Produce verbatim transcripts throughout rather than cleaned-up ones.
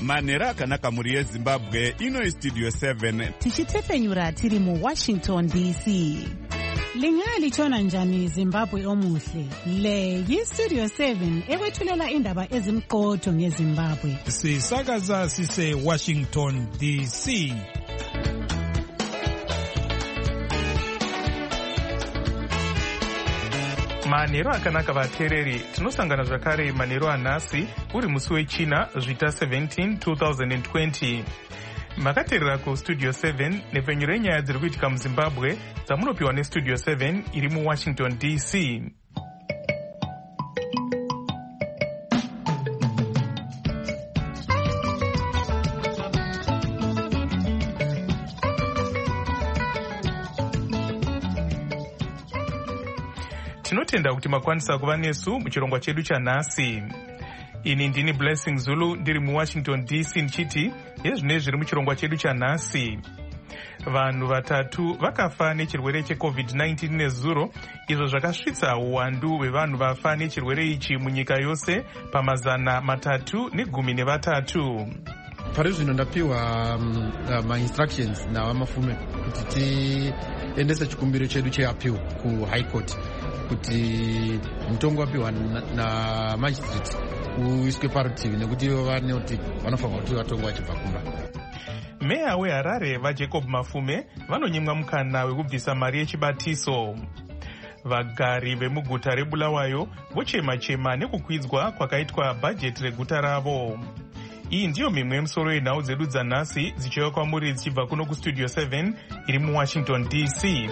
manhero akanaka mhuri yezimbabwe. Ino istudio seven tichitepfenyura tiri muwashington D C. Lingalitshona njani Zimbabwe omuhle? Le yistudio seven ekwethulela indaba ezimqotho ngeZimbabwe. Sisakaza sise Washington D C. Manhero akanaka vateereri, tinosangana zvakare manhero anhasi uri musi wechina zvita seventeen two thousand twenty. Makateerera kustudio seven nepfenyuro renyaya dziri kuitika muZimbabwe dzamunopiwa nestudio seven iri muWashington D C. Tinotenda kuti makwanisa kuva nesu muchirongwa chedu chanhasi. Ini ndini Blessing Zulu ndiri muWashington D C ndichiti yezvine zviri muchirongwa chedu chanhasi. Vanhu vatatu vakafa nechirwere checovid nineteen nezuro, izvo zvakasvitsa uwandu hwevanhu vafa nechirwere ichi munyika yose pamazana matatu negumi nevatatu. Pari zvino ndapiwa um, uh, ma-instructions navamafume kuti tiendese chikumbiro chedu cheappeal kuhigh court kuti mutongo wapiwa na magistrate uiswe parutivi nekuti ivo vane kuti vanofanira kuti vatongo vachibva kumba. Meya weHarare vaJacob Mafume vanonyimwa mukana wekubvisa mari yechibatiso. Vagari vemuguta reBulawayo vochema-chema nekukwidzwa kwakaitwa bhajeti reguta ravo. Iyi ndiyo mimwe yemusoro yenhau dzedu dzanhasi dzichiuya kwamuri dzichibva kuno kustudio seven iri muWashington D C.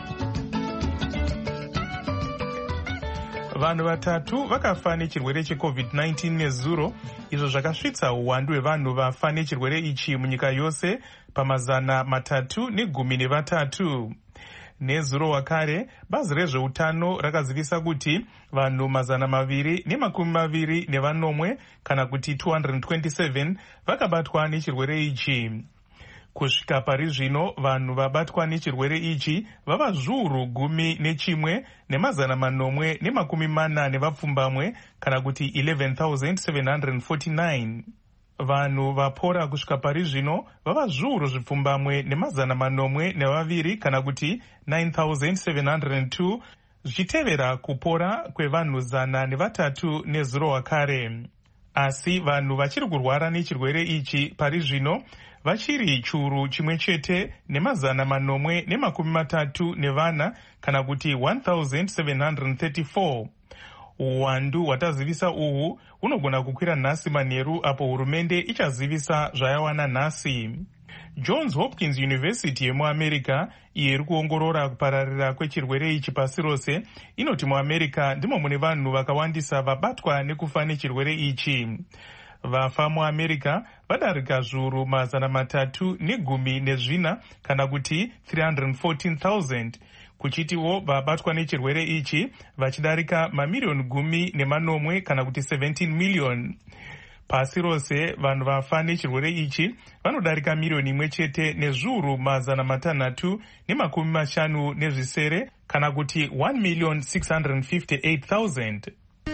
Vanhu vatatu vakafa nechirwere checovid nineteen nezuro, izvo zvakasvitsa uwandu hwevanhu vafa nechirwere ichi munyika yose pamazana matatu negumi nevatatu. Nezuro wakare, bazi rezveutano rakazivisa kuti vanhu mazana maviri nemakumi maviri nevanomwe kana kuti two hundred twenty-seven vakabatwa nechirwere ichi. Kusvika pari zvino vanhu vabatwa nechirwere ichi vava zviuru gumi nechimwe nemazana manomwe nemakumi mana nevapfumbamwe kana kuti eleven thousand seven hundred forty-nine. Vanhu vapora kusvika pari zvino vava zviuru zvipfumbamwe nemazana manomwe nevaviri kana kuti nine thousand seven hundred two, zvichitevera kupora kwevanhu zana nevatatu nezuro wakare. Asi vanhu vachiri kurwara nechirwere ichi pari zvino vachiri churu chimwe chete nemazana manomwe nemakumi matatu nevana kana kuti one thousand seven hundred thirty-four. Uwandu hwatazivisa uhu hunogona kukwira nhasi manheru apo hurumende ichazivisa zvayawana nhasi. Johns Hopkins University yemuAmerica iyo iri kuongorora kupararira kwechirwere ichi pasi rose inoti muAmerica ndimo mune vanhu vakawandisa vabatwa nekufa nechirwere ichi. Vafa muAmerica vadarika zviuru mazana matatu negumi nezvina kana kuti three hundred fourteen thousand, kuchitiwo vabatwa nechirwere ichi vachidarika mamiliyoni gumi nemanomwe kana kuti seventeen million. Pasi rose vanhu vafa nechirwere ichi vanodarika miliyoni imwe chete nezviuru mazana matanhatu nemakumi mashanu nezvisere kana kuti one million six hundred fifty-eight thousand.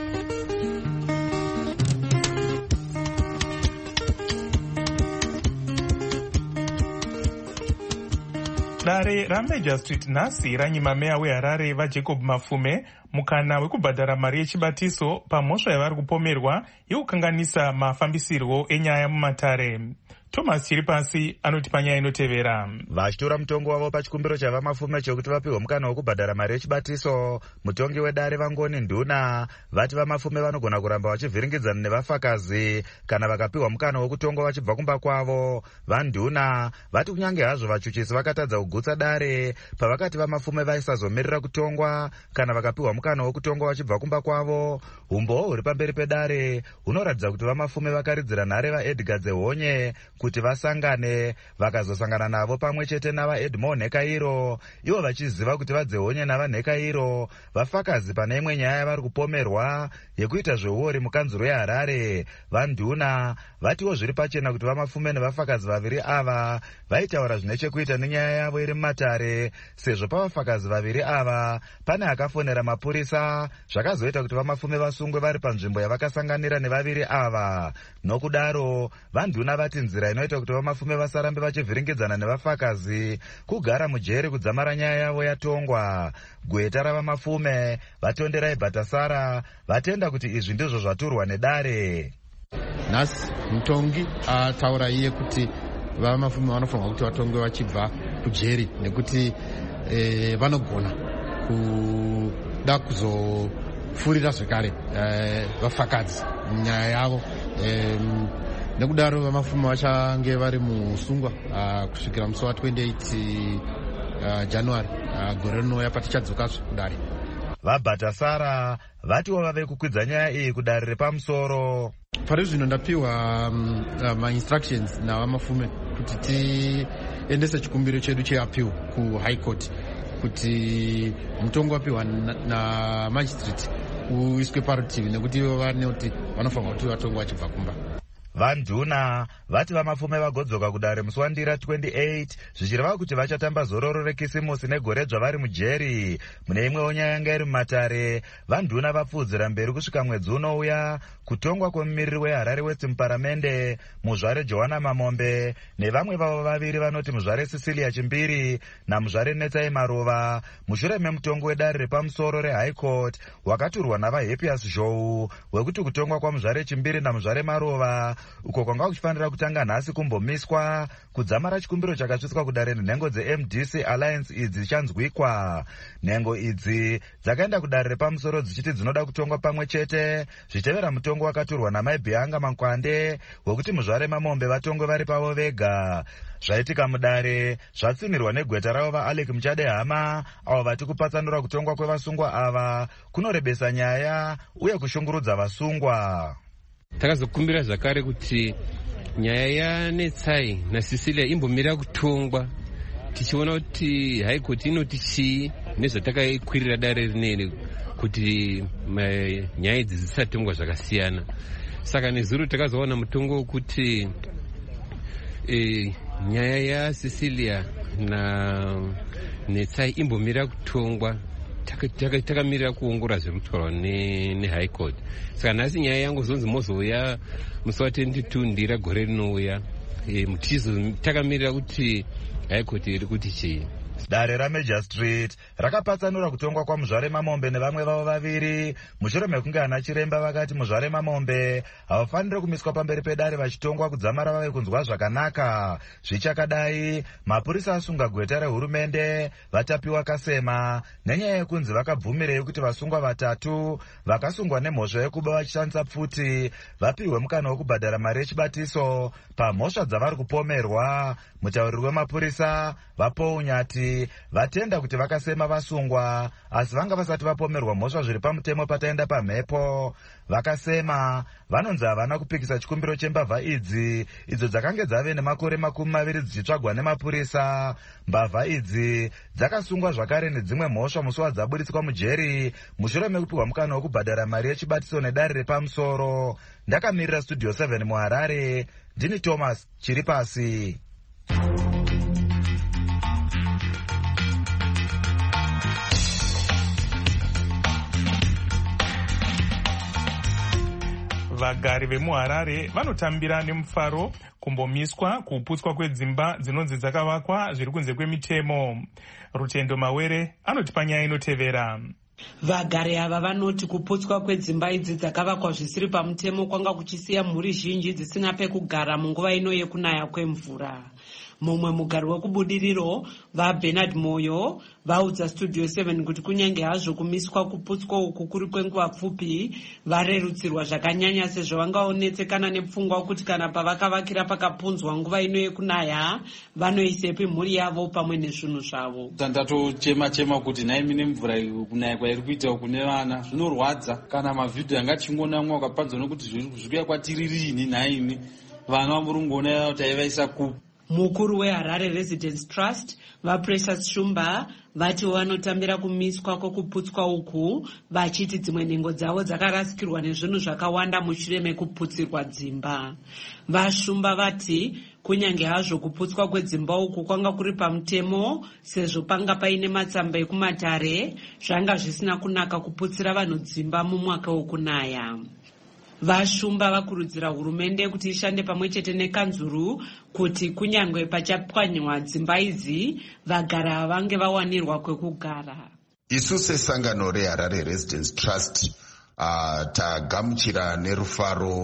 Dare raMajor Street nhasi ranyima meya weHarare vaJacob Mafume mukana wekubhadhara mari yechibatiso pamhosva yavari kupomerwa yekukanganisa mafambisirwo enyaya mumatare. Thomas Chiripasi anoti panyaya inotevera. Vachitora mutongo wavo pachikumbiro chava Mafume chokuti vapiwe mukana wekubhadhara mari yechibatiso, mutongi wedare Vangoni Nduna vati vaMafume vanogona kuramba vachivhiringidzana nevafakazi kana vakapiwa mukana wekutonga vachibva kumba kwavo. VaNduna vati kunyange hazvo vachuchisi vakatadza kugutsa dare pavakati vaMafume vaisazomirira kutongwa kana vakapiwa mukana wekutonga vachibva kumba kwavo, umbowo huri pamberi pedare hunoratidza kuti vaMafume vakaridzira nhare vaEdgar Dzehonye kuti vasangane, vakazosangana navo pamwe chete navaEdmond Nhekairo, ivo vachiziva kuti vadzehonye navanhekairo vafakazi pane imwe nyaya yavari kupomerwa yekuita zveuori mukanzuro yeHarare. Vanduna vatiwo zviri pachena kuti vamafume nevafakazi vaviri ava vaitaura zvine chekuita nenyaya yavo iri mumatare, sezvo pavafakazi vaviri ava pane akafonera mapurisa, zvakazoita kuti vamafume vasungwe vari panzvimbo yavakasanganira nevaviri ava. Nokudaro vanduna vati nzira inoita kuti vamafume vasarambe vachivhiringidzana nevafakazi kugara mujeri kudzamara nyaya yavo yatongwa. Gweta ravamafume vatonderai Bhatasara vatenda kuti izvi ndizvo zvaturwa nedare. Nhasi mutongi ataura iye kuti vamafume vanofanirwa kuti vatongwe vachibva kujeri nekuti eh, vanogona kuda kuzofurira zvekare eh, vafakadzi munyaya yavo. eh, nekudaro vamafume vachange vari musungwa uh, kusvikira musi wa twenty-eight uh, January uh, gore rinouya patichadzokazve kudare. VaBhatasara vatiwo vave kukwidza nyaya iyi kudare repamusoro. Pari zvino ndapiwa um, uh, ma-instructions navamafume kuti tiendese chikumbiro chedu cheappeal kuhigh court kuti mutongo wapiwa na magistrate uiswe parutivi nekuti ivo vane kuti vanofanirwa kuti vatongo vachibva kumba. Vanduna vati vamafume vagodzoka kudare musi wandira twenty-eight zvichireva kuti vachatamba zororo rekisimusi negore dzvavari mujeri. Mune imwewo nyaya yanga iri mumatare, vanduna vapfuudzira mberi kusvika mwedzi unouya kutongwa kwemumiriri weHarare West muparamende muzvare Johanna Mamombe nevamwe vavo vaviri vanoti muzvare Cecilia Chimbiri namuzvare Netsai Maruva, mushure memutongo wedare repamusoro reHigh Court wakaturwa navaHappiest Zhou wekuti kutongwa kwamuzvare Chimbiri namuzvare Maruva uko kwanga kuchifanira kutanga nhasi kumbomiswa kudzamara chikumbiro chakasvitswa kudare nenhengo dzeM D C Alliance idzi chanzwikwa. Nhengo idzi dzakaenda kudare repamusoro dzichiti dzinoda kutongwa pamwe chete zvichitevera mutongo wakaturwa naMaibhianga Mankwande wekuti muzvare Mamombe vatongwe vari pavo vega. Zvaitika mudare zvatsimirwa negweta ravo vaAlec Muchadehama avo vati kupatsanura kutongwa kwevasungwa ava kunorebesa nyaya uye kushungurudza vasungwa. Takazokumbira zvakare kuti nyaya yaNetsai naCecilia imbomira kutongwa tichiona kuti High Court inoti chii nezvatakakwirira dare rineri kuti nyaya idzi dzisatongwa zvakasiyana. Saka nezuro takazoona mutongo wekuti e, nyaya yaCecilia na Netsai imbomira kutongwa takamirira kuongora zvemutwarwa neHigh Court. Saka nhasi nyaya yangu zonzi mozouya musi wa twenty-two ndira gore rinouya mutizo takamirira kuti High Court iri kuti chii. Dare raMajor Street rakapatsanura kutongwa kwamuzvare Mamombe nevamwe vavo vaviri mushure mekunge ana chiremba vakati muzvare Mamombe havafaniri kumiswa pamberi pedare vachitongwa kudzamara vave kunzwa zvakanaka. Zvichakadai mapurisa asunga gweta rehurumende vatapiwa kasema nenyaya yekunzi vakabvumirei kuti vasungwa vatatu vakasungwa nemhosva yekuba vachishandisa pfuti vapiwe mukana wekubhadhara mari yechibatiso pamhosva dzavari kupomerwa. Mutauriri wemapurisa vaPaul Nyati vatenda kuti vakasema vasungwa asi vanga vasati vapomerwa mhosva zviri pamutemo pataenda pamhepo. Vakasema vanonzi havana kupikisa chikumbiro chembavha idzi idzo dzakange dzave nemakore makumi maviri dzichitsvagwa nemapurisa. Mbavha idzi dzakasungwa zvakare nedzimwe mhosva musi wadzaburitswa mujeri mushure mekupiwa mukana wekubhadhara mari yechibatiso nedare repamusoro. Ndakamirira Studio seven muHarare, ndini Thomas Chiripasi. Vagari vemuHarare vanotambira nemufaro kumbomiswa kuputswa kwedzimba dzinonzi dzakavakwa zviri kunze kwemitemo. Rutendo Mawere anotipa nyaya inotevera. Vagari ava vanoti kuputswa kwedzimba idzi dzakavakwa zvisiri pamutemo kwanga kuchisiya mhuri zhinji dzisina pekugara munguva ino yekunaya kwemvura. Mumwe mugari wekubudiriro vaBernard Moyo vaudza Studio seven kuti kunyange hazvo kumiswa kuputswa uku kuri kwenguva pfupi varerutsirwa zvakanyanya sezvo vangaonetsekana nepfungwa kuti kana pavakavakira pakapunzwa nguva ino yekunaya vanoisepi mhuri yavo pamwe nezvinhu zvavo. Ndatochema chema kuti nai mine mvura kunaya kwairi kuita kune vana zvinorwadza. Kana mavhidhiyo anga chingonamwa ukapanzwa nokuti zviri kusvika kwatiri rini naini vana vamurungoona kuti aivaisa kupi. Mukuru weHarare Residence Trust vaPrecious Shumba vatiwo vanotambira kumiswa kwekuputswa uku, vachiti dzimwe nhengo dzavo dzakarasikirwa nezvinhu zvakawanda mushure mekuputsirwa dzimba. VaShumba vati kunyange hazvo kuputswa kwedzimba uku kwanga kuri pamutemo sezvo panga paine matsamba ekumatare, zvanga zvisina kunaka kuputsira vanhu dzimba mumwaka wokunaya. VaShumba vakurudzira hurumende kuti ishande pamwe chete nekanzuru kuti kunyange pachapwanywa dzimba idzi vagara vange vawanirwa kwekugara. Isu sesangano reHarare Residence Trust uh, tagamuchira nerufaro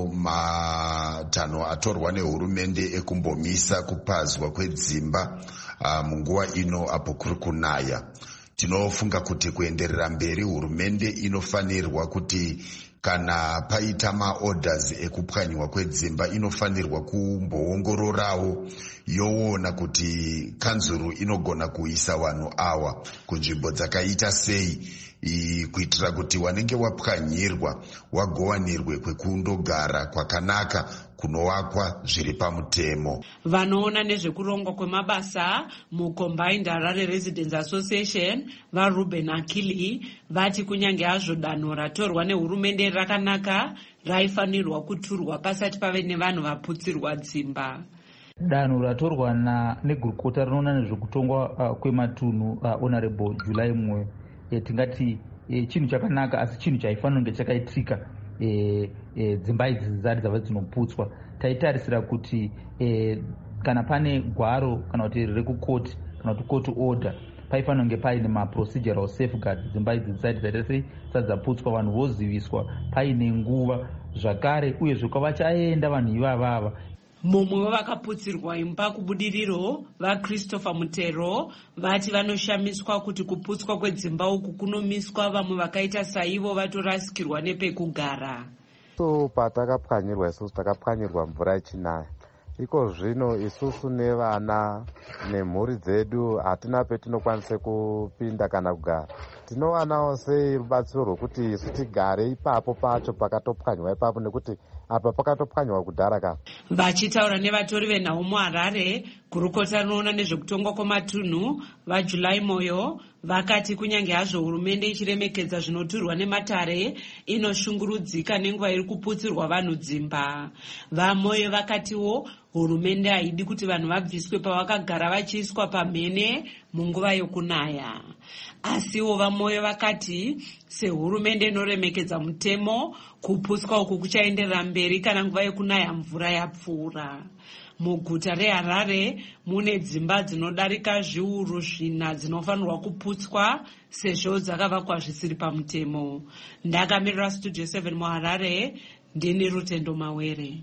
matanho atorwa nehurumende ekumbomisa kupazwa kwedzimba uh, munguva ino apo kuri kunaya. Tinofunga kuti kuenderera mberi hurumende inofanirwa kuti kana paita maorders ekupwanywa kwedzimba inofanirwa kumboongororawo yoona kuti kanzuru inogona kuisa vanhu awa kunzvimbo dzakaita sei, kuitira kuti wanenge wapwanyirwa wagowanirwe kwekundogara kwakanaka kunovakwa zviri pamutemo. Vanoona nezvekurongwa kwemabasa muCombined Harare Residence Association vaRuben Akili vati kunyange hazvo danho ratorwa nehurumende rakanaka, raifanirwa kuturwa pasati pave nevanhu vaputsirwa dzimba. Danho ratorwa negurukota rinoona nezvekutongwa uh, kwematunhu uh, Honorable July Mwe e, tingati e, chinhu chakanaka, asi chinhu chaifanira kunge chakaitika e, e, dzimba idzi dzisati dzava dzinoputswa. Taitarisira kuti e, kana pane gwaro kana kuti rekukoti kana kuti court order paifanira kunge paine maprocedural safeguard. Dzimba idzi dzisati dzaita sei dzisati dzaputswa, vanhu voziviswa paine nguva zvakare, uyezve kwavachaenda vanhu ivavava. Mumwe wavakaputsirwa imba kubudiriro vaChristopher Mutero vati vanoshamiswa kuti kuputswa kwedzimba uku kunomiswa vamwe vakaita saivo vatorasikirwa nepekugara. So patakapwanyirwa isusu takapwanyirwa mvura ichinaya, iko zvino isusu nevana nemhuri dzedu hatina petinokwanisa kupinda kana kugara. Tinowanawo sei rubatsiro rwokuti isu tigare ipapo pacho pakatopwanywa ipapo, nekuti apa pakatopwanywa kudhara ka. Vachitaura nevatori venhau muHarare, gurukota rinoona nezvekutongwa kwematunhu vaJuly Moyo vakati kunyange hazvo hurumende ichiremekedza zvinoturwa nematare, inoshungurudzika nenguva iri kuputsirwa vanhu dzimba. VaMoyo vakatiwo hurumende haidi kuti vanhu vabviswe pavakagara vachiiswa pamhene munguva yokunaya. Asiwo VaMoyo vakati sehurumende inoremekedza mutemo, kuputswa uku kuchaenderera mberi kana nguva yokunaya mvura yapfuura. Muguta reHarare mune dzimba dzinodarika zviuru zvina dzinofanirwa kuputswa sezvo dzakavakwa zvisiri pamutemo. Ndakamirira Studio seven muHarare, ndini Rutendo Mawere.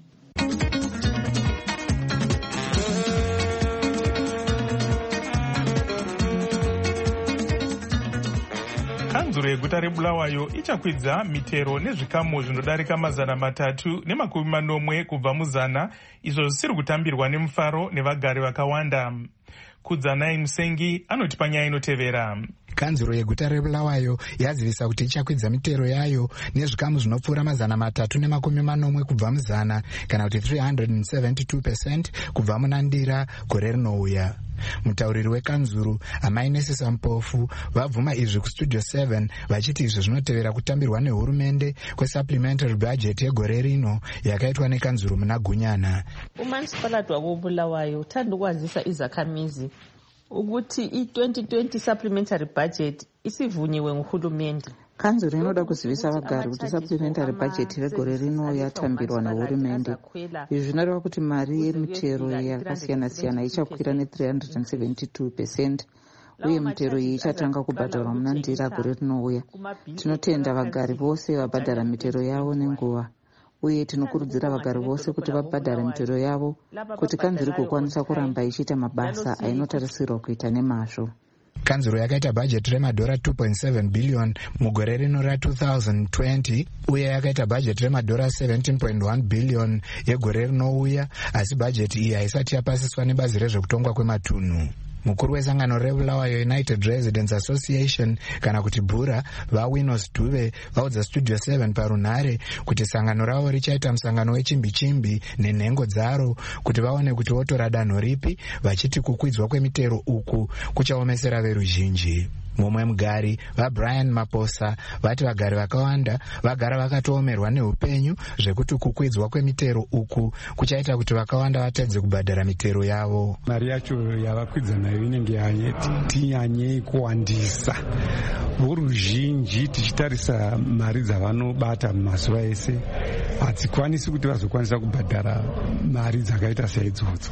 Kanzuro yeguta reBulawayo ichakwidza mitero nezvikamu zvinodarika mazana matatu nemakumi manomwe kubva muzana, izvo zvisiri kutambirwa nemufaro nevagari vakawanda. Kudzanai Musengi anoti panyaya inotevera. Kanzuro yeguta reBulawayo yazivisa kuti ichakwidza mitero yayo nezvikamu zvinopfuura mazana matatu nemakumi manomwe kubva muzana, kana kuti three hundred seventy-two percent kubva munandira gore rinouya. Mutauriri wekanzuru Amainesis Sampofu vabvuma izvi kuStudio seven vachiti izvi zvinotevera kutambirwa nehurumende kwesupplementary budget yegore rino yakaitwa nekanzuru muna Gunyana. Umanisipalati wakoBulawayo tandokwazisa izakhamizi ukuthi i-twenty twenty supplementary budget isivunyiwe nguhulumende. Kanzuro inoda kuzivisa vagari kuti supplementary budget regore rino yatambirwa nehurumende. Izvi zvinoreva kuti mari yemitero yakasiyana-siyana ichakwira ne three hundred seventy-two percent, uye mitero iyi ichatanga kubhadharwa muna ndira gore rinouya. Tinotenda vagari vose vabhadhara mitero yavo nenguva, uye tinokurudzira vagari vose kuti vabhadhare mitero yavo kuti kanzuro igokwanisa kuramba ichiita mabasa ainotarisirwa kuita nemazvo. Kanzuro yakaita bajeti remadhora two point seven billion mugore rino ra two thousand twenty, uye yakaita bajeti remadhora seventeen point one billion yegore rinouya, asi bajeti iyi haisati yapasiswa nebazi rezvekutongwa kwematunhu. Mukuru wesangano rebulawayo United Residents Association kana kuti bhura vaWinos Dube vaudza Studio seven parunhare kuti sangano ravo richaita musangano wechimbi-chimbi nenhengo dzaro kuti vaone kuti votora danho ripi, vachiti kukwidzwa kwemitero uku kuchaomesera veruzhinji. Mumwe mugari vaBrian Maposa vati vagari vakawanda vagara vakatoomerwa neupenyu zvekuti kukwidzwa kwemitero uku kuchaita kuti vakawanda vatadze kubhadhara mitero yavo. Mari yacho yavakwidza nayo inenge tinyanyei kuwandisa. Voruzhinji tichitarisa mari dzavanobata mazuva ese hadzikwanisi kuti vazokwanisa kubhadhara mari dzakaita saidzodzo.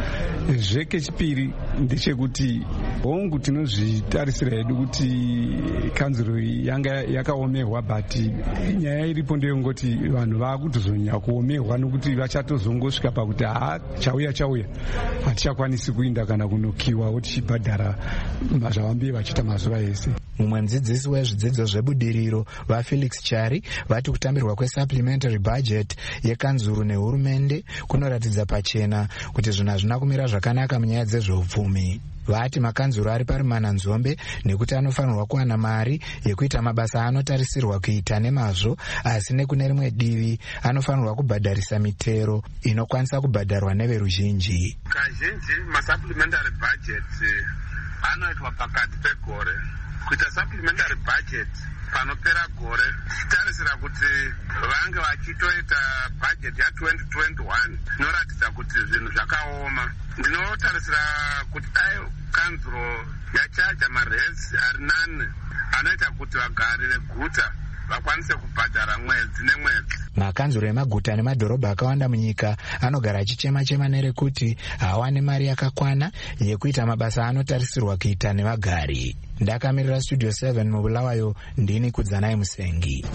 Zvekechipiri ndechekuti hongu tinozvitarisira hedu kuti kanzuro yanga yakaomerwa, but nyaya iripo ndeyongoti vanhu vakutozonya kuomerwa nokuti vachatozongosvika pakuti ha chauya chauya hatichakwanisi kuinda kana kunokiwawo tichibhadhara zvavambiye vachiita mazuva ese. Mumwe mudzidzisi wezvidzidzo zvebudiriro vaFelix Chari vati kutambirwa kwesupplementary budget yekanzuru nehurumende kunoratidza pachena kuti zvinhu hazvina kumira zvakanaka munyaya dzezveupfumi. Vati makanzuro ari parimana nzombe nekuti anofanirwa kuwana mari yekuita mabasa anotarisirwa kuita nemazvo, asi nekune rimwe divi anofanirwa kubhadharisa mitero inokwanisa kubhadharwa neveruzhinji. Kazhinji masupplementary budget anoitwa pakati pegore. Kuita supplementary budget panopera gore tichitarisira kuti vange vachitoita budget ya2021 inoratidza kuti zvinhu zvakaoma. Ndinotarisira kuti dai kanzuro yachaja marezi ari nane anoita kuti vagari veguta vakwanise kubhadhara mwedzi nemwedzi. Makanzuro emaguta nemadhorobha akawanda munyika anogara achichema-chema nerekuti hawane mari yakakwana yekuita mabasa anotarisirwa kuita nevagari. Ndakamirira Studio seven mubulawayo, ndini Kudzanai Musengi.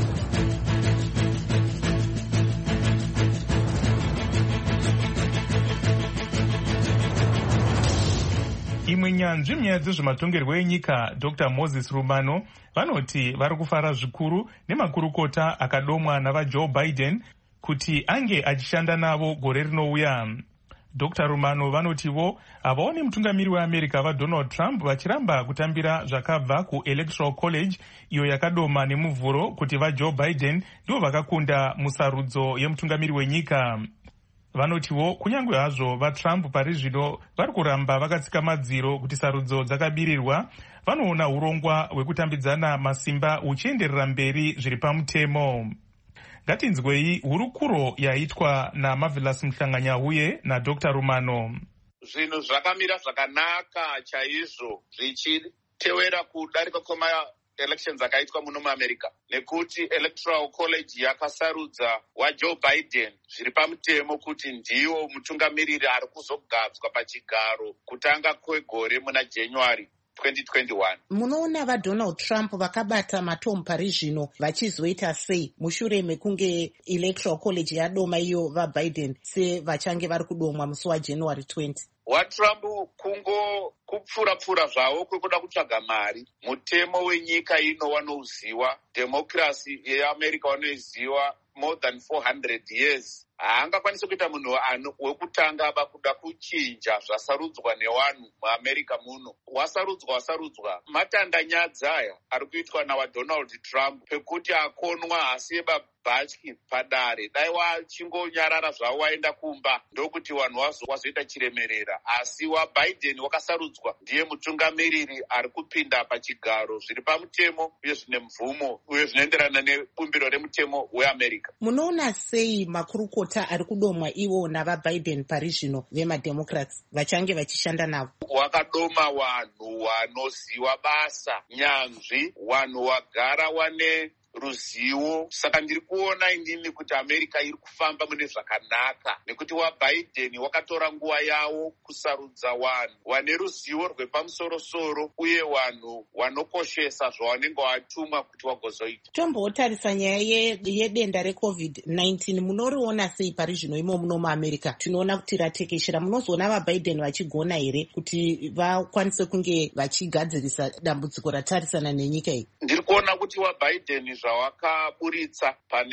Imwe nyanzvi munyaya dzezvematongerwo enyika Doctor Moses Rumano vanoti vari kufara zvikuru nemakurukota akadomwa navaJoe Biden kuti ange achishanda navo gore rinouya. Doctor Rumano vanotivo havaoni mutungamiri weAmerica vaDonald Trump vachiramba kutambira zvakabva kuElectoral College iyo yakadoma nemuvhuro kuti vaJoe Biden ndivo vakakunda musarudzo yemutungamiri wenyika. Vanotiwo kunyange hazvo vaTrump pari zvino vari kuramba vakatsika madziro kuti sarudzo dzakabirirwa, vanoona urongwa hwekutambidzana masimba huchienderera mberi zviri pamutemo. Ngatinzwei hurukuro yaitwa naMarvelous Mhlanganyahuye naDr Rumano. Zvinhu zvakamira zvakanaka chaizvo zvichitewera kudarika kwema elections akaitwa muno muAmerica, nekuti Electoral College yakasarudza waJoe Biden zviri pamutemo kuti ndiwo mutungamiriri ari kuzogadzwa pachigaro kutanga kwegore muna January twenty twenty-one. Munoona vaDonald Trump vakabata matomu pari zvino vachizoita sei mushure mekunge Electoral College yadoma iyo vaBiden se vachange vari kudomwa musi waJanuary twentieth? WaTrump kungo kupfura-pfura zvavo kwekuda kutsvaga mari. Mutemo wenyika ino wanouziva, democracy yeAmerica wanoiziva more than four hundred years. Haangakwanisi kuita munhu wekutanga aba kuda kuchinja zvasarudzwa nevanhu muAmerica muno. Wasarudzwa wasarudzwa. Matandanyadza aya ari kuitwa nawaDonald Trump pekuti akonwa asi batyi padare. Dai wachingonyarara zvavo waenda kumba ndokuti vanhu wazoita chiremerera. Asi waBiden wakasarudzwa ndiye mutungamiriri ari kupinda pachigaro zviri pamutemo uye zvine mvumo uye zvinoenderana nebumbiro remutemo weAmerica. Munoona sei makurukota ari kudomwa ivo navaBiden pari zvino vemademocrats vachange vachishanda navo? Wakadoma vanhu vanoziva basa, nyanzvi, vanhu vagara wane ruzivo. Saka ndiri kuona inini kuti America iri kufamba mune zvakanaka, nekuti waBiden wakatora nguva yavo kusarudza vanhu vane ruzivo rwepamusoro-soro uye vanhu vanokoshesa zvavanenge vatumwa kuti vagozoita. Tombotarisa nyaya yedenda reCovid nineteen, munoriona sei pari zvino imo muno muAmerica? Tinoona kuti ratekeshera. Munozoona vaBiden vachigona here kuti vakwanise kunge vachigadzirisa dambudziko ratarisana nenyika iyi? Ndiri kuona kuti waBiden zvawakaburitsa pane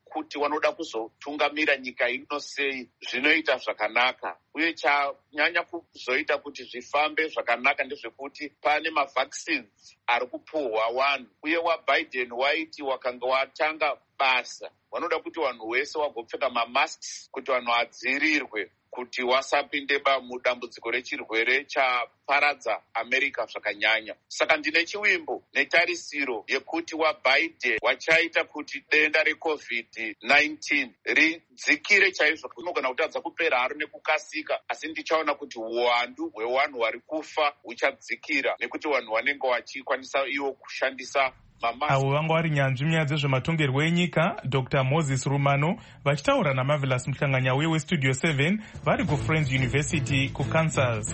kuti vanoda kuzotungamira nyika ino sei zvinoita zvakanaka. Uye chanyanya kuzoita kuti zvifambe zvakanaka ndezvekuti pane mavaccines ari kupuhwa vanhu, uye waBiden waiti wakanga watanga basa vanoda kuti vanhu vese vagopfeka mamasks kuti vanhu vadzivirirwe kuti wasapinde mudambudziko rechirwere chaparadza America zvakanyanya. Saka ndine chivimbo netarisiro yekuti waBiden wachaita kuti denda recovid nineteen ridzikire chaizvo, kunogona kutadza kupera haro nekukasika, asi ndichaona kuti uwandu hwevanhu vari kufa huchadzikira nekuti vanhu vanenge vachikwanisa ivo kushandisa avo vanga vari nyanzvi munyaya dzezvematongerwo enyika Doctor Moses Rumano vachitaura naMarvelous Muhlanganya uye westudio seven vari kuFriends University kuKansas.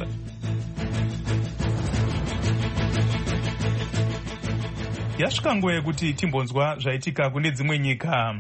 Yasvika nguva yekuti timbonzwa zvaitika kune dzimwe nyika.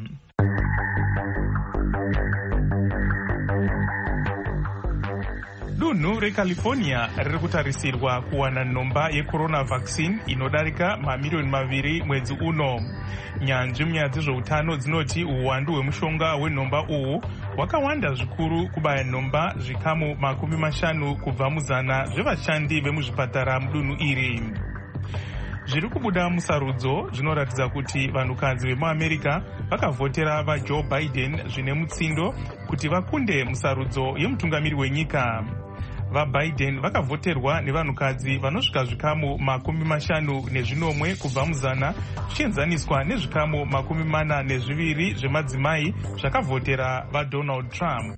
Dunhu reCalifornia riri kutarisirwa kuwana nhomba yecorona vaccine inodarika mamiliyoni maviri mwedzi uno. Nyanzvi munyaya dzezveutano dzinoti uwandu hwemushonga hwenhomba uhu hwakawanda zvikuru kubaya nhomba zvikamu makumi mashanu kubva muzana zvevashandi vemuzvipatara mudunhu iri. Zviri kubuda musarudzo zvinoratidza kuti vanhukadzi vemuamerica vakavhotera vaJoe Biden zvine mutsindo kuti vakunde musarudzo yemutungamiri wenyika. VaBiden vakavhoterwa nevanhukadzi vanosvika zvikamu makumi mashanu nezvinomwe kubva muzana zvichienzaniswa nezvikamu makumi mana nezviviri zvemadzimai zvakavhotera vaDonald Trump.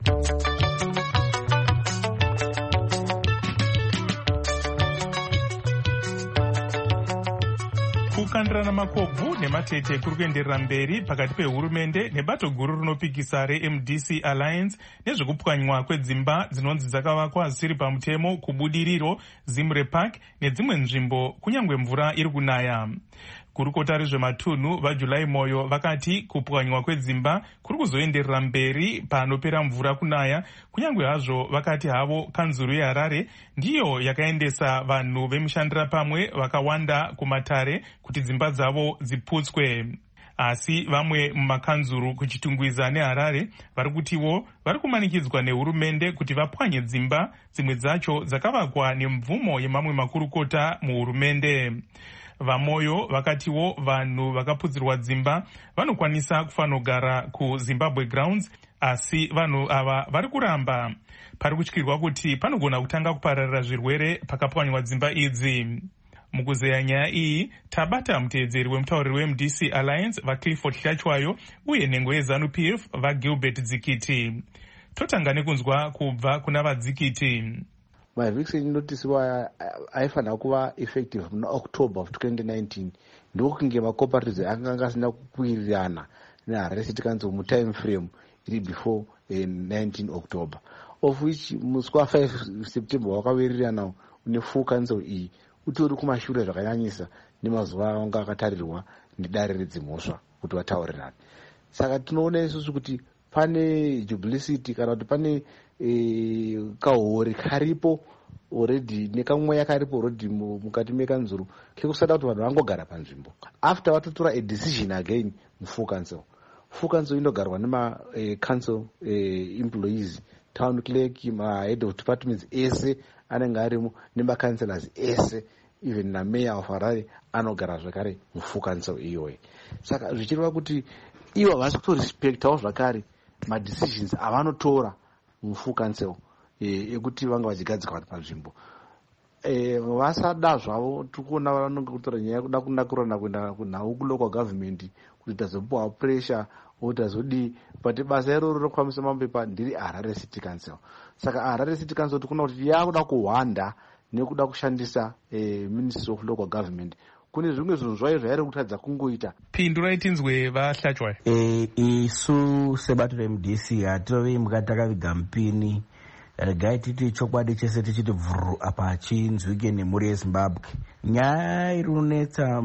Kukandirana makobvu nematete kuri kuenderera mberi pakati pehurumende nebato guru rinopikisa reM D C Alliance nezvekupwanywa kwedzimba dzinonzi dzakavakwa zvisiri pamutemo kubudiriro, Zimre Park nedzimwe nzvimbo kunyange mvura iri kunaya. Gurukota rezvematunhu vaJulai Moyo vakati kupwanywa kwedzimba kuri kuzoenderera mberi panopera mvura kunaya, kunyange hazvo vakati havo kanzuru yeHarare ndiyo yakaendesa vanhu vemushandira pamwe vakawanda kumatare kuti dzimba dzavo dziputswe. Asi vamwe mumakanzuru kuchitungwiza neHarare vari kutiwo vari kumanikidzwa nehurumende kuti vapwanye dzimba, dzimwe dzacho dzakavakwa nemvumo yemamwe makurukota muhurumende. VaMoyo vakatiwo vanhu vakaputsirwa dzimba vanokwanisa kufanogara kuZimbabwe Grounds, asi vanhu ava vari kuramba. Pari kutyirwa kuti panogona kutanga kupararira zvirwere pakapwanywa dzimba idzi. Mukuzeya nyaya iyi tabata muteedzeri wemutauriri weM D C Alliance vaClifford Hlachwayo uye nhengo yeZanu P F vaGilbert Dzikiti. Totanga nekunzwa kubva kuna vadzikiti. Mavhikisi inotisiwa aifanira kuva effective muna October of twenty nineteen ndokunge macooperatives akanga asina kukwirirana neHarare City Council mutime frame iri before eh, nineteen October, of which musi wa five September wakawirirana une full council iyi utori kumashure zvakanyanyisa nemazuva anga akatarirwa nedare redzimhosva kuti vataurirane. Saka tinoona isusu kuti pane jubilicity kana kuti pane e, kahori karipo already nekamweya karipo already mukati mekanzuru kekusada kuti vanhu vangogara panzvimbo after vatotora a decision again mufull council. Full council inogarwa nema e, council e, employees, town clerk, ma head of departments ese anenge arimo nemacancellors ese, even na mayor of Harare anogara zvakare mufull council iyoyo. Saka zvichireva kuti ivo havasi kutorespectawo zvakare madecisions avanotora mufull council ekuti e, vanga vachigadzika vanhu panzvimbo. E, vasada zvavo tikuona vanonge kutora nyaya kuda kunakurana kuenda kunhau kulocal government kuti tazopuwa pressure kuti tazodii, but basa iroro rokufambisa mapepa ndiri Harare City Council. Saka Harare City Council tikuona kuti yakuda kuhwanda nekuda kushandisa e, Ministry of Local Government. Kune zvimwe zvinhu zvayo zvairi kutadza kungoita. Pindurai tinzwe vaHlachwayo. E, isu sebato reM D C hatirovi mukati takaviga mupini. Regai titi chokwadi chese tichiti vhuru apa chinzwike nemhuri yeZimbabwe. Nyaya iri kunetsa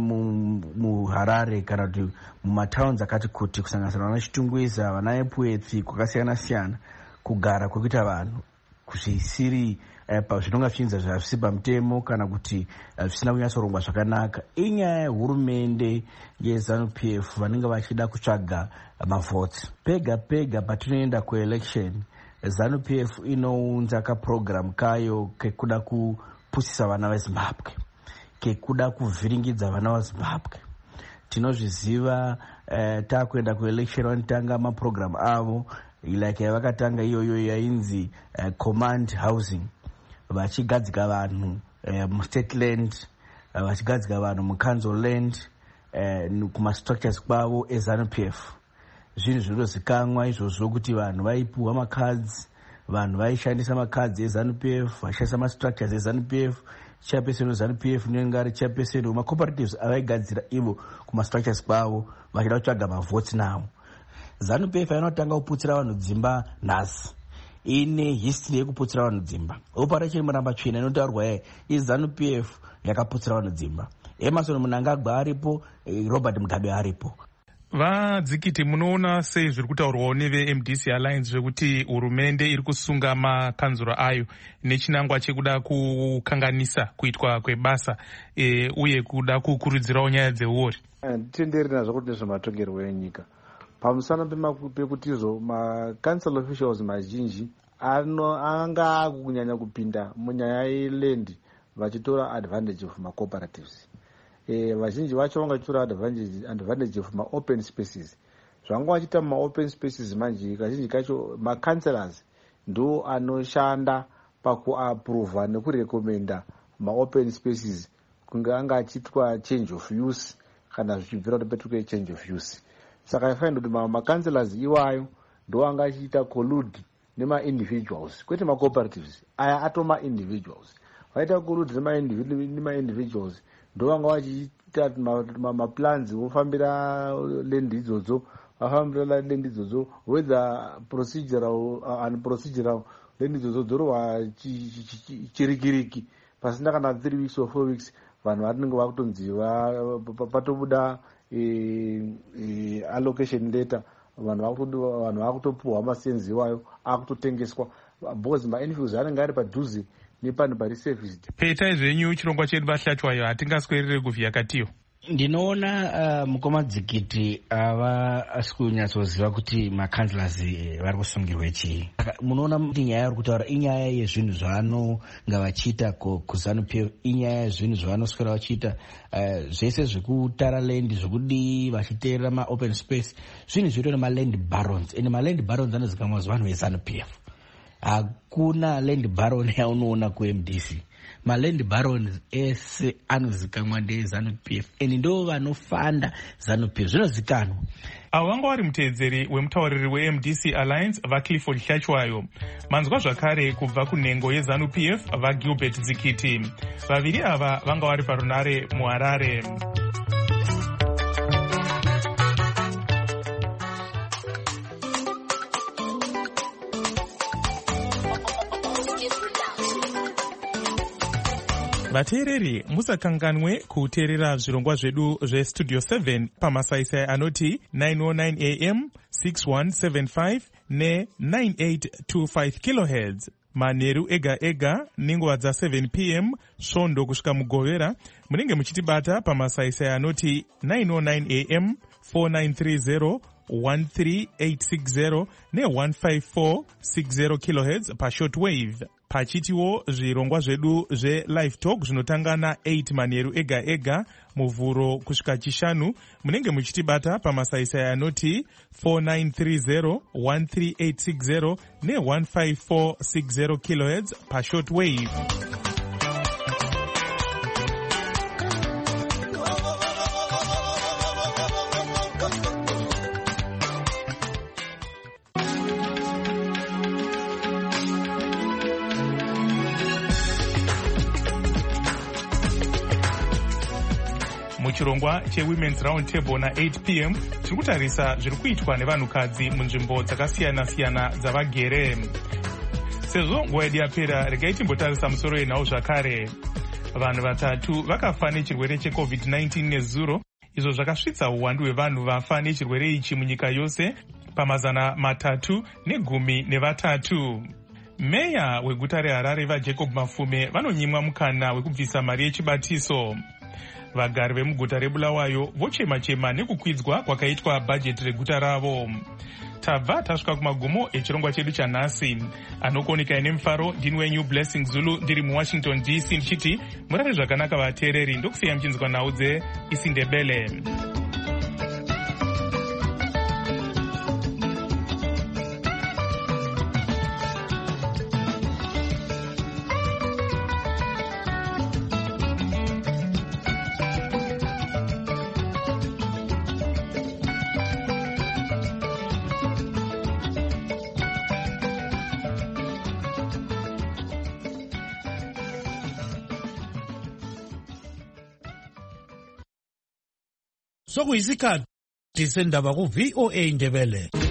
muHarare kana kuti mumataundi akati kuti kusanganisira vana Chitungwiza, vana Epwetsi, kwakasiyana siyana, kugara kwekuita vanhu zvisiri zvinonga zvichinza zvisi pamutemo kana kuti zvisina kunyatsorongwa zvakanaka. Inyaya yehurumende yeZANU P F vanenge vachida kutsvaga mavhoti. Pega pega patinoenda kuelection, ZANU P F inounza kaprogramu kayo kekuda kupusisa vana veZimbabwe, kekuda kuvhiringidza vana veZimbabwe. Tinozviziva eh, takuenda kuelection vanotanga maprogramu avo like vakatanga iyoyo yainzi uh, command housing, vachigadzika vanhu uh, mustate land, uh, vachigadzika vanhu mucouncil land, uh, kumastructures kwavo eZANU P F. Zvinhu zvinozikanwa izvozvo kuti vanhu vaipuwa makadzi, vanhu vaishandisa makadzi eZANU P F, vaishandisa mastructures eZANU P F. Chairperson weZANU P F unenge ari chairperson wemacooperatives avaigadzira ivo kumastructures kwavo vachida kutsvaga mavhoti nawo. ZANU P F inotanga kuputsira vanhu dzimba nhasi, ine history yekuputsira vanhu dzimba. Operation Muramba Tsvina inotaurwa ye iZANU P F yakaputsira vanhu dzimba. Emerson Mnangagwa aripo, Robert Mugabe aripo. Vadzikiti, munoona sei zviri kutaurwawo neve-M D C Alliance zvekuti hurumende iri kusunga makanzuro ayo nechinangwa chekuda kukanganisa kuitwa kwebasa e, uye kuda kukurudzirawo nyaya dzeuori? Tenderi nazvo kuti nezvematongerwo enyika. Pamusana pekuti izvo ma-council officials mazhinji anga akunyanya kupinda munyaya yeland vachitora advantage of ma-cooperatives. E, vazhinji vacho vangachitora advantage, advantage of ma-open spaces. Zvanga vachita ma-open spaces manje kazhinji kacho ma-councillors ndo anoshanda pakuaprova nekurekomenda ma-open spaces kunge anga achitwa change of use kana zvichibvira kuti petuke change of use. Saka ifaini kuti ma-councillors iwayo ndo anga achiita collude nema-individuals kwete ma-cooperatives, aya ato ma-individuals. Vaita collude nema-individuals ndo vanga vachiita maplans vofambira land idzodzo, vafambira land idzodzo whether procedural and procedural land idzodzo dzorwa chirikiriki pasina kana three weeks or four weeks vanhu vatinenge vakutonzi patobuda E, e, allocation data vanhu vakutopuhwa masenzi iwayo akutotengeswa because ma-infus anenge ari padhuze nepanhu pari serviced. Peta zvenyu chirongwa chedu vahlatwayo hatingaswerere kuvhiya katiyo. Ndinoona uh, mukoma Dzikiti havasi kunyatsoziva kuti makanzilasi vari kusungirwe chii. Munoona kuti nyaya iri kutaura inyaya yezvinhu zvavanonga vachiita kuZANU P F, inyaya yezvinhu zvavanoswera vachiita uh, zvese zvekutara land zvekudii vachiteerera maopen space, zvinhu zviriyo nemaland barons, ende maland barons anozikamwa zvanhu veZANU P F. Hakuna land baron yaunoona ku-M D C. Ma-land barons ese anozikanwa ndeZANU P F eni ndo vanofanda ZANU P F, zvinozikanwa. Avo vanga vari mutevedzeri wemutauriri we-M D C Alliance vaClifford Hlachwayo. Manzwa zvakare kubva kunhengo yeZANU P F vaGilbert Dzikiti. Vaviri ava vanga vari parunare muHarare. Vateereri, musakanganwe kuteerera zvirongwa zvedu zvestudio seven pamasaisai anoti nine oh nine A M, six one seven five ne nine eight two five kilohertz. Manheru ega ega nenguva dza seven P M svondo kusvika mugovera munenge muchitibata pamasaisai anoti nine oh nine A M, four nine three zero one three eight six zero ne one five four six zero kilohertz pashortwave. Pachitiwo zvirongwa zvedu zve-live talk zvinotanga na eight manheru ega ega muvhuro kusvika chishanu munenge muchitibata pamasaisai anoti four nine three zero one three eight six zero ne one five four six zero kilohertz pashortwave. Muchirongwa cheWomen's Round Table na eight P M tiri kutarisa zviri kuitwa nevanhukadzi munzvimbo dzakasiyana-siyana dzavagere. Sezvo nguva yedu yapera, regai timbotarisa musoro yenhau zvakare. Vanhu vatatu vakafa nechirwere cheCovid nineteen nezuro, izvo zvakasvitsa uwandu hwevanhu vafa nechirwere ichi munyika yose pamazana matatu negumi nevatatu. meya weguta reharare vajacob mafume vanonyimwa mukana wekubvisa mari yechibatiso. Vagari vemuguta reBulawayo vochema-chema nekukwidzwa kwakaitwa bhajeti reguta ravo. Tabva tasvika kumagumo echirongwa chedu chanhasi. Anokuoneka ine mufaro ndini wenyu Blessing Zulu ndiri muWashington D C ndichiti murare zvakanaka vateereri, ndokusiya muchinzwa nhau dzeIsindebele. Sokuyisikhathi sendaba ku V O A Indebele.